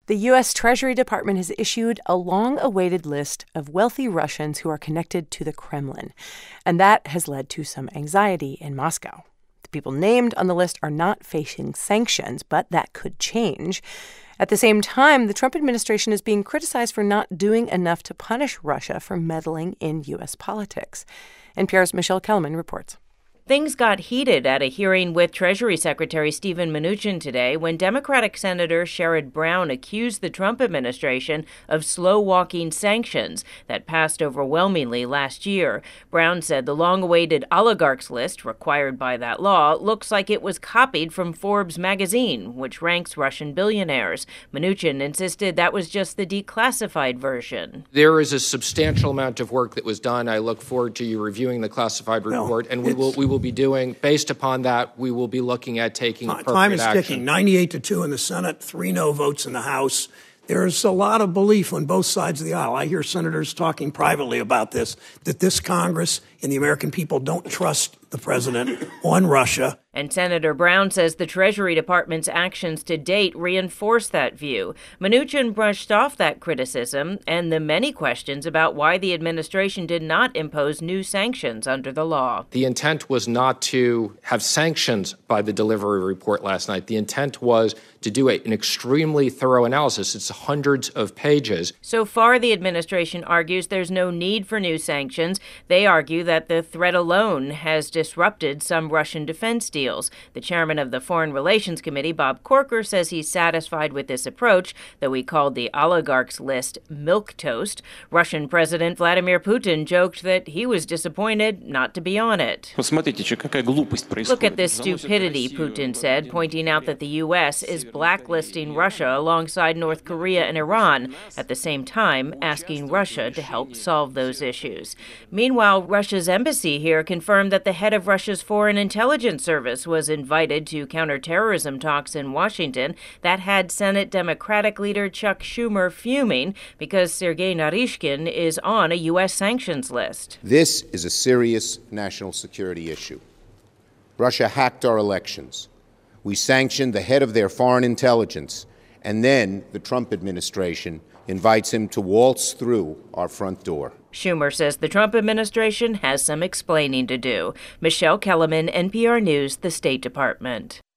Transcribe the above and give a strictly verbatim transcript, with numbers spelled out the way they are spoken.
The U S. Treasury Department has issued a long-awaited list of wealthy Russians who are connected to the Kremlin, and that has led to some anxiety in Moscow. The people named on the list are not facing sanctions, but that could change. At the same time, the Trump administration is being criticized for not doing enough to punish Russia for meddling in U S politics. N P R's Michelle Kellerman reports. Things got heated at a hearing with Treasury Secretary Steven Mnuchin today when Democratic Senator Sherrod Brown accused the Trump administration of slow-walking sanctions that passed overwhelmingly last year. Brown said the long-awaited oligarchs list required by that law looks like it was copied from Forbes magazine, which ranks Russian billionaires. Mnuchin insisted that was just the declassified version. There is a substantial amount of work that was done. I look forward to you reviewing the classified report, no, and we will we will be doing. Based upon that, we will be looking at taking appropriate Time is action. ticking. ninety-eight to two in the Senate, three no votes in the House. There's a lot of belief on both sides of the aisle. I hear senators talking privately about this, that this Congress and the American people don't trust the president on Russia. And Senator Brown says the Treasury Department's actions to date reinforce that view. Mnuchin brushed off that criticism and the many questions about why the administration did not impose new sanctions under the law. The intent was not to have sanctions by the delivery report last night. The intent was to do a, an extremely thorough analysis. It's hundreds of pages. So far, the administration argues there's no need for new sanctions. They argue that the threat alone has disrupted some Russian defense deals. The chairman of the Foreign Relations Committee, Bob Corker, says he's satisfied with this approach, though he called the oligarchs list milquetoast. Russian President Vladimir Putin joked that he was disappointed not to be on it. Look at this stupidity, Putin said, pointing out that the U S is blacklisting Russia alongside North Korea and Iran, at the same time asking Russia to help solve those issues. Meanwhile, Russia's embassy here confirmed that the head of Russia's Foreign Intelligence Service was invited to counterterrorism talks in Washington. That had Senate Democratic leader Chuck Schumer fuming because Sergei Naryshkin is on a U S sanctions list. This is a serious national security issue. Russia hacked our elections. We sanctioned the head of their foreign intelligence, and then the Trump administration invites him to waltz through our front door. Schumer says the Trump administration has some explaining to do. Michelle Kellerman, N P R News, the State Department.